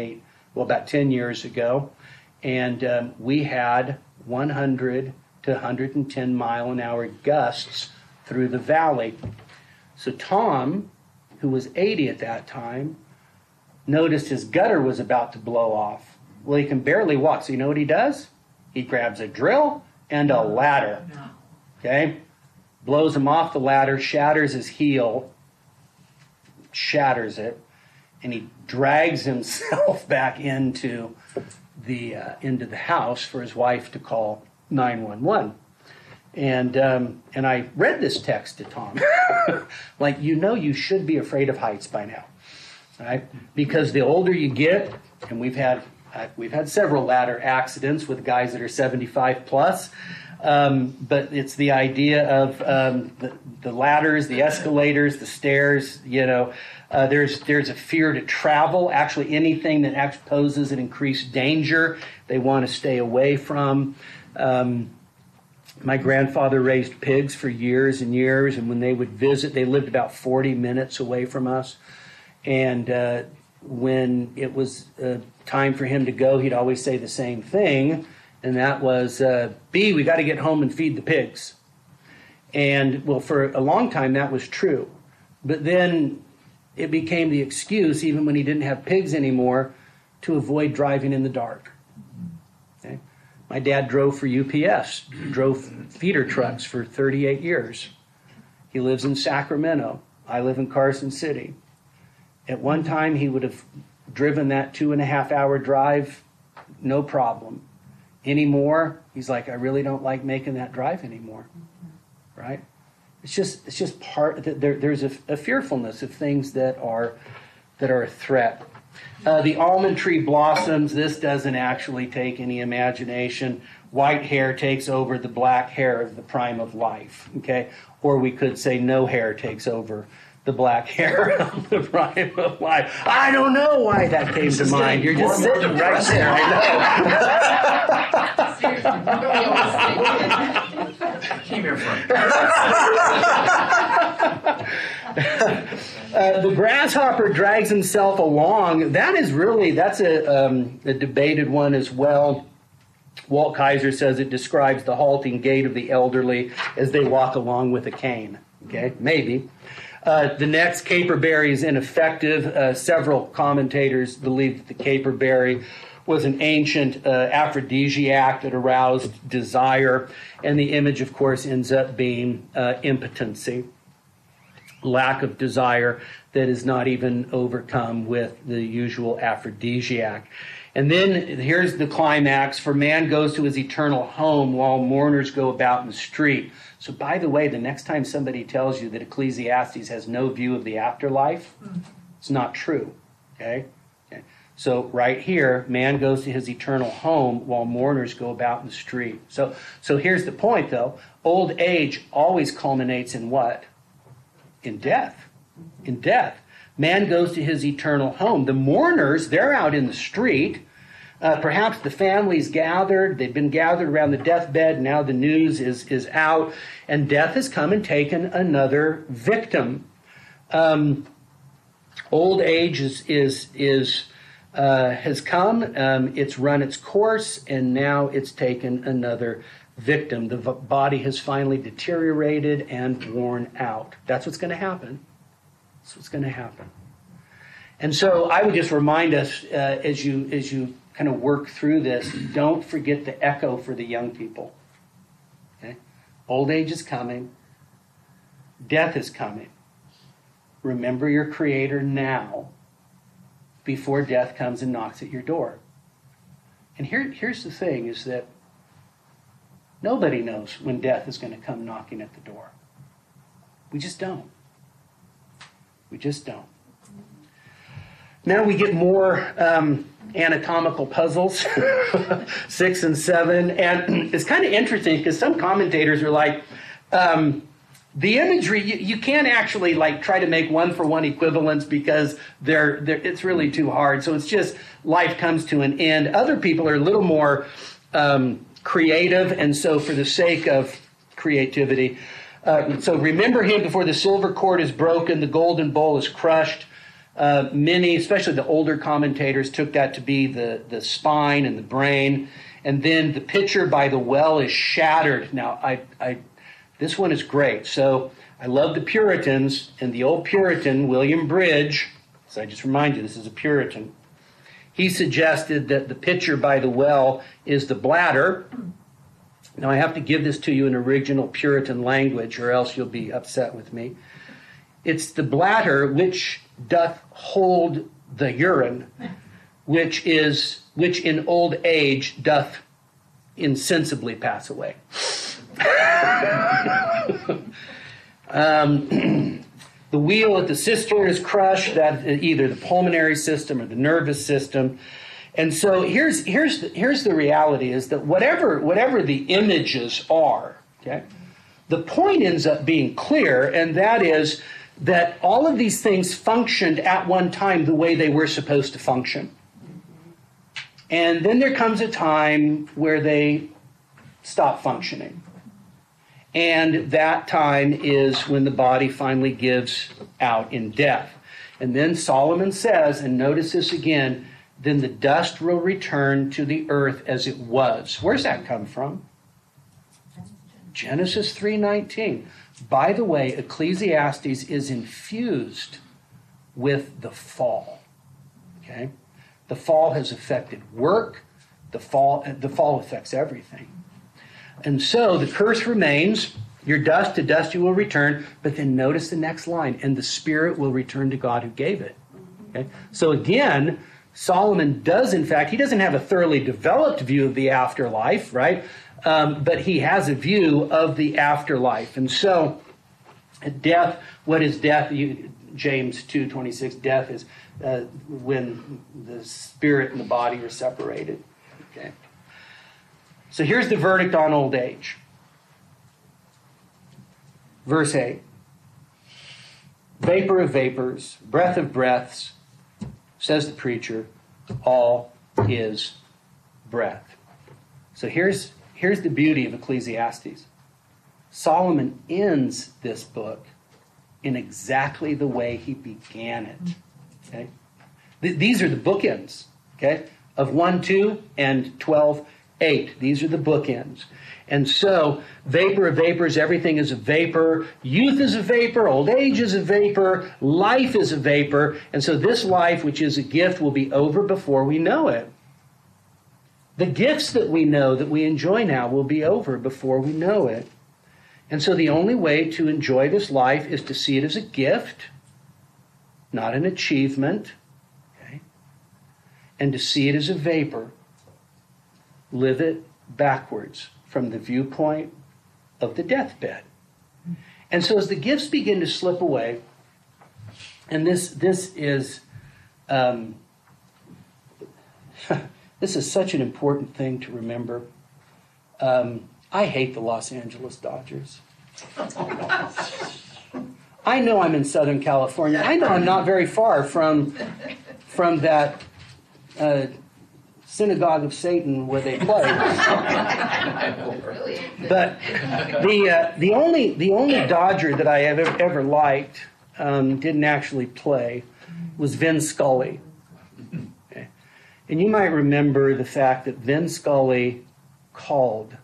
10 years ago, and we had 100 to 110 mile an hour gusts through the valley. So Tom, who was 80 at that time, noticed his gutter was about to blow off. Well, he can barely walk, so you know what he does? He grabs a drill and a ladder, okay? Blows him off the ladder, shatters his heel, shatters it, and he drags himself back into the house for his wife to call 911. And I read this text to Tom, like, you should be afraid of heights by now, right? Because the older you get, and we've had several ladder accidents with guys that are 75 plus, but it's the idea of the ladders, the escalators, the stairs. There's a fear to travel. Actually, anything that poses an increased danger, they want to stay away from. My grandfather raised pigs for years and years, and when they would visit, they lived about 40 minutes away from us. And when it was time for him to go, he'd always say the same thing, and that was, B, we got to get home and feed the pigs. And, well, for a long time that was true. But then it became the excuse, even when he didn't have pigs anymore, to avoid driving in the dark. Okay? My dad drove for UPS, drove feeder trucks for 38 years. He lives in Sacramento. I live in Carson City. At one time, he would have driven that 2.5-hour drive, no problem. Anymore, he's like, I really don't like making that drive anymore, right? It's just part. There's a fearfulness of things that are a threat. The almond tree blossoms. This doesn't actually take any imagination. White hair takes over the black hair of the prime of life. Okay, or we could say no hair takes over the black hair of the prime of life. I don't know why that came to mind. You're just sitting right there. I know. Came here for the grasshopper drags himself along. That's a debated one as well. Walt Kaiser says it describes the halting gait of the elderly as they walk along with a cane. Okay, maybe. The next, caperberry, is ineffective. Several commentators believe that the caperberry was an ancient aphrodisiac that aroused desire, and the image, of course, ends up being impotency, lack of desire that is not even overcome with the usual aphrodisiac. And then here's the climax: for man goes to his eternal home while mourners go about in the street. So, by the way, the next time somebody tells you that Ecclesiastes has no view of the afterlife, it's not true, okay? So right here, man goes to his eternal home while mourners go about in the street. So here's the point, though. Old age always culminates in what? In death. In death. Man goes to his eternal home. The mourners, they're out in the street. Perhaps the family's gathered. They've been gathered around the deathbed. Now the news is out. And death has come and taken another victim. Old age has come. It's run its course. And now it's taken another victim. The body has finally deteriorated and worn out. That's what's going to happen. That's what's going to happen. And so I would just remind us as you kind of work through this, don't forget the echo for the young people. Okay? Old age is coming. Death is coming. Remember your Creator now before death comes and knocks at your door. And here's the thing, is that nobody knows when death is going to come knocking at the door. We just don't. We just don't. Now we get more anatomical puzzles, 6 and 7. And it's kind of interesting because some commentators are like, the imagery, you can't actually like try to make one-for-one equivalents because it's really too hard. So it's just life comes to an end. Other people are a little more creative, and so for the sake of creativity, so remember him before the silver cord is broken, the golden bowl is crushed. Many, especially the older commentators, took that to be the spine and the brain. And then the pitcher by the well is shattered. Now, this one is great. So I love the Puritans, and the old Puritan, William Bridge, so I just remind you, this is a Puritan. He suggested that the pitcher by the well is the bladder. Now, I have to give this to you in original Puritan language, or else you'll be upset with me. It's the bladder which doth hold the urine, which in old age doth insensibly pass away. The wheel at the cistern is crushed, that either the pulmonary system or the nervous system. And so here's the reality, is that whatever the images are, okay, the point ends up being clear, and that is that all of these things functioned at one time the way they were supposed to function. And then there comes a time where they stop functioning. And that time is when the body finally gives out in death. And then Solomon says, and notice this again, then the dust will return to the earth as it was. Where's that come from? Genesis 3:19. By the way, Ecclesiastes is infused with the fall. Okay? The fall has affected work. The fall affects everything. And so the curse remains. Your dust, to dust you will return. But then notice the next line. And the spirit will return to God who gave it. Okay? So again, Solomon does, in fact, he doesn't have a thoroughly developed view of the afterlife, right? But he has a view of the afterlife. And so death, what is death? James 2:26, death is when the spirit and the body are separated. Okay. So here's the verdict on old age. Verse 8. Vapor of vapors, breath of breaths, says the preacher, all is breath. So here's the beauty of Ecclesiastes. Solomon ends this book in exactly the way he began it. Okay? These are the bookends, okay, of 1:2 and 12:8. These are the bookends. And so, vapor of vapors, everything is a vapor. Youth is a vapor. Old age is a vapor. Life is a vapor. And so this life, which is a gift, will be over before we know it. The gifts that we know, that we enjoy now, will be over before we know it. And so the only way to enjoy this life is to see it as a gift, not an achievement, okay? And to see it as a vapor. Live it backwards from the viewpoint of the deathbed. And so as the gifts begin to slip away, and this is this is such an important thing to remember. I hate the Los Angeles Dodgers. I know I'm in Southern California. I know I'm not very far from that synagogue of Satan where they play. But the only Dodger that I have ever liked didn't actually play was Vin Scully. Okay. And you might remember the fact that Vin Scully called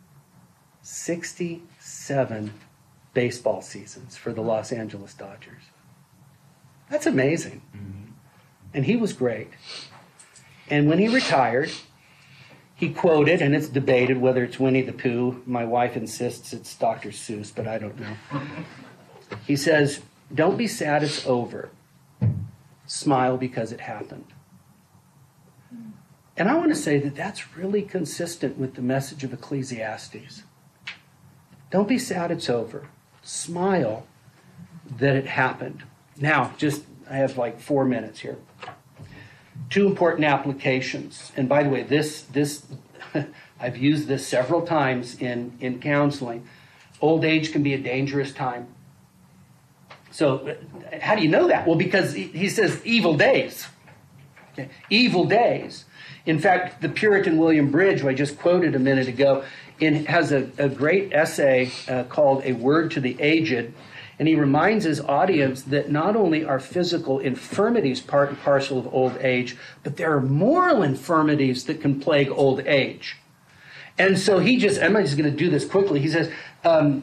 67 baseball seasons for the Los Angeles Dodgers. That's amazing. Mm-hmm. And he was great. And when he retired, he quoted, and it's debated whether it's Winnie the Pooh. My wife insists it's Dr. Seuss, but I don't know. He says, "Don't be sad it's over. Smile because it happened." And I want to say that that's really consistent with the message of Ecclesiastes. Don't be sad it's over. Smile that it happened. Now, I have like 4 minutes here. 2 important applications. And by the way, this I've used this several times in counseling. Old age can be a dangerous time. So how do you know that? Well, because he says evil days. Okay? Evil days. In fact, the Puritan William Bridge, who I just quoted a minute ago, has a great essay called A Word to the Aged. And he reminds his audience that not only are physical infirmities part and parcel of old age, but there are moral infirmities that can plague old age. And so I'm just going to do this quickly. He says, the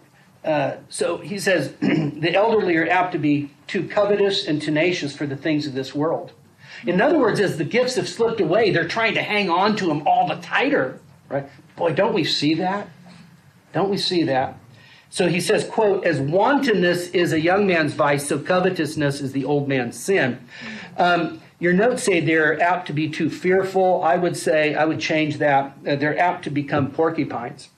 elderly are apt to be too covetous and tenacious for the things of this world. In other words, as the gifts have slipped away, they're trying to hang on to them all the tighter. Right? Boy, don't we see that? Don't we see that? So he says, quote, "As wantonness is a young man's vice, so covetousness is the old man's sin." Your notes say they're apt to be too fearful. I would change that. They're apt to become porcupines.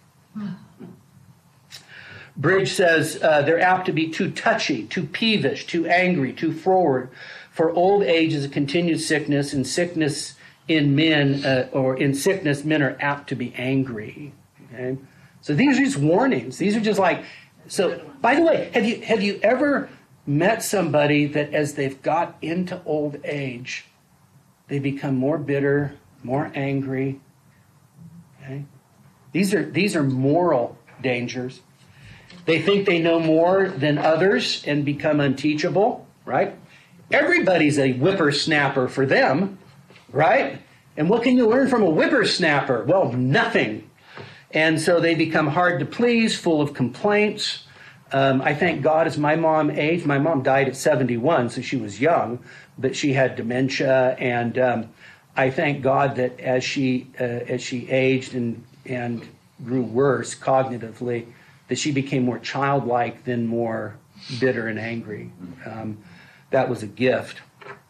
Bridge says they're apt to be too touchy, too peevish, too angry, too forward. For old age is a continued sickness, and sickness in men, men are apt to be angry. Okay? So these are just warnings. These are just like, so by the way, have you ever met somebody that as they've got into old age, they become more bitter, more angry? Okay? These are moral dangers. They think they know more than others and become unteachable, right? Everybody's a whippersnapper for them, right? And what can you learn from a whippersnapper? Well, nothing. And so they become hard to please, full of complaints. I thank God as my mom aged. My mom died at 71, so she was young, but she had dementia. And I thank God that as she aged and grew worse cognitively, that she became more childlike than more bitter and angry. That was a gift.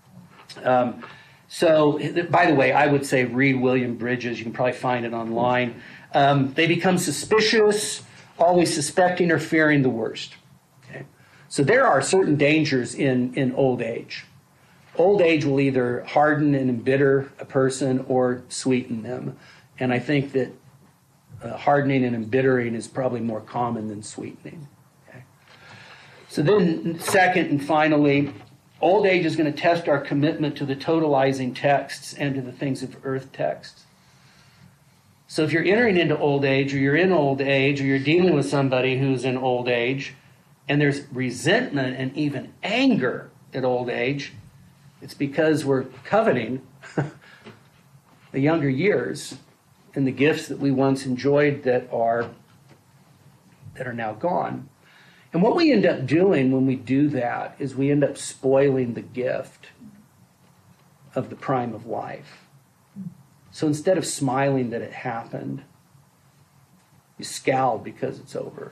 So, by the way, I would say read William Bridges. You can probably find it online. They become suspicious, always suspecting or fearing the worst. Okay? So there are certain dangers in old age. Old age will either harden and embitter a person or sweeten them. And I think that hardening and embittering is probably more common than sweetening. Okay? So then, second and finally, old age is going to test our commitment to the totalizing texts and to the things of earth texts. So if you're entering into old age, or you're in old age, or you're dealing with somebody who's in old age, and there's resentment and even anger at old age, it's because we're coveting the younger years and the gifts that we once enjoyed that are now gone. And what we end up doing when we do that is we end up spoiling the gift of the prime of life. So instead of smiling that it happened, you scowl because it's over.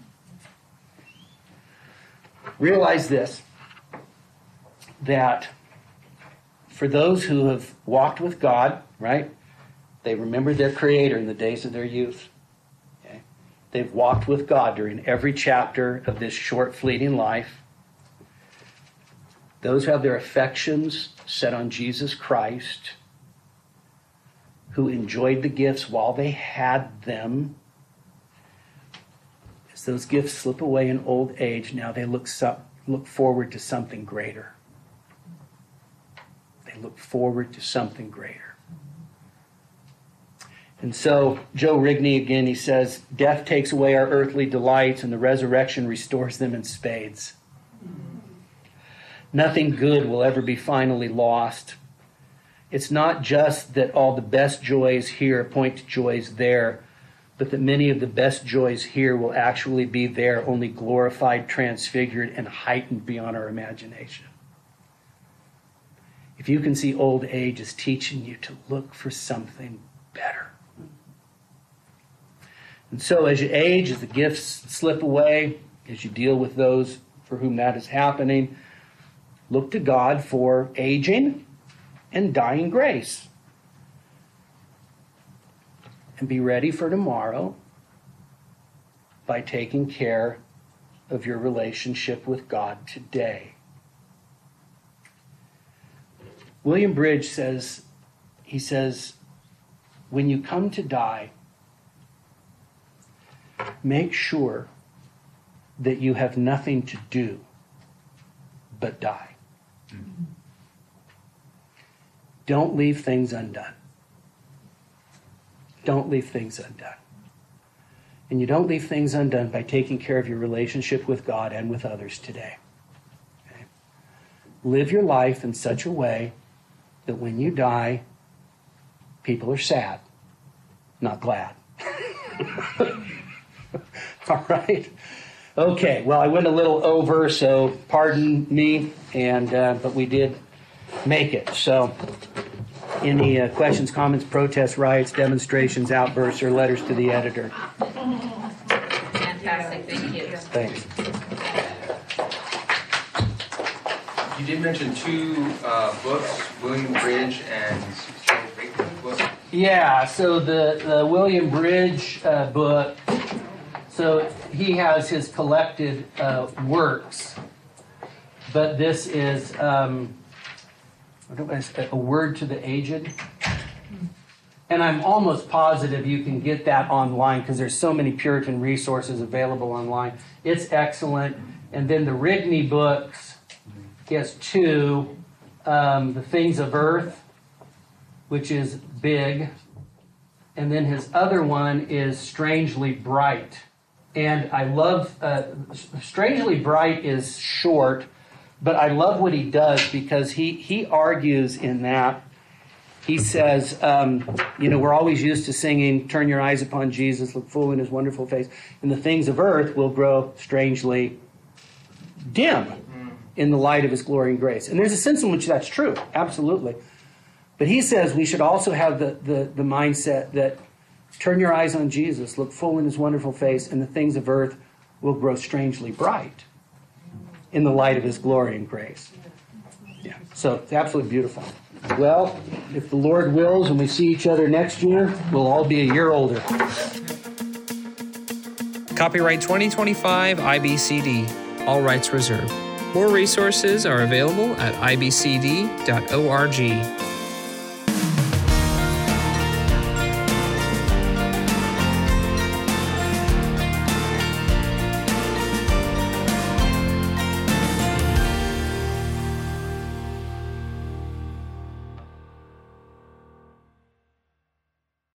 Realize this, that for those who have walked with God, right, they remembered their Creator in the days of their youth. Okay? They've walked with God during every chapter of this short, fleeting life. Those who have their affections set on Jesus Christ, who enjoyed the gifts while they had them. As those gifts slip away in old age, now they look forward to something greater. They look forward to something greater. And so, Joe Rigney again, he says, death takes away our earthly delights and the resurrection restores them in spades. Nothing good will ever be finally lost. It's not just that all the best joys here point to joys there, but that many of the best joys here will actually be there, only glorified, transfigured, and heightened beyond our imagination. If you can see old age as teaching you to look for something better. And so as you age, as the gifts slip away, as you deal with those for whom that is happening, look to God for aging and dying grace. And be ready for tomorrow by taking care of your relationship with God today. William Bridge says, when you come to die, make sure that you have nothing to do but die. Don't leave things undone. Don't leave things undone. And you don't leave things undone by taking care of your relationship with God and with others today. Okay? Live your life in such a way that when you die, people are sad, not glad. All right? Okay, well, I went a little over, so pardon me, but we did make it. So any questions, comments, protests, riots, demonstrations, outbursts, or letters to the editor? Fantastic, thank you. Thanks. You did mention two books, William Bridge and Joe Rigney book. Yeah, so the William Bridge book, so he has his collected works, but this is a word to the aged. And I'm almost positive you can get that online because there's so many Puritan resources available online. It's excellent. And then the Rigney books, he has two, The Things of Earth, which is big. And then his other one is Strangely Bright. And I love, Strangely Bright is short, but I love what he does because he argues in that. He says, we're always used to singing, turn your eyes upon Jesus, look full in his wonderful face, and the things of earth will grow strangely dim in the light of his glory and grace. And there's a sense in which that's true, absolutely. But he says we should also have the mindset that turn your eyes on Jesus, look full in his wonderful face, and the things of earth will grow strangely bright in the light of his glory and grace. Yeah, so it's absolutely beautiful. Well, if the Lord wills and we see each other next year, we'll all be a year older. Copyright 2025 IBCD. All rights reserved. More resources are available at ibcd.org.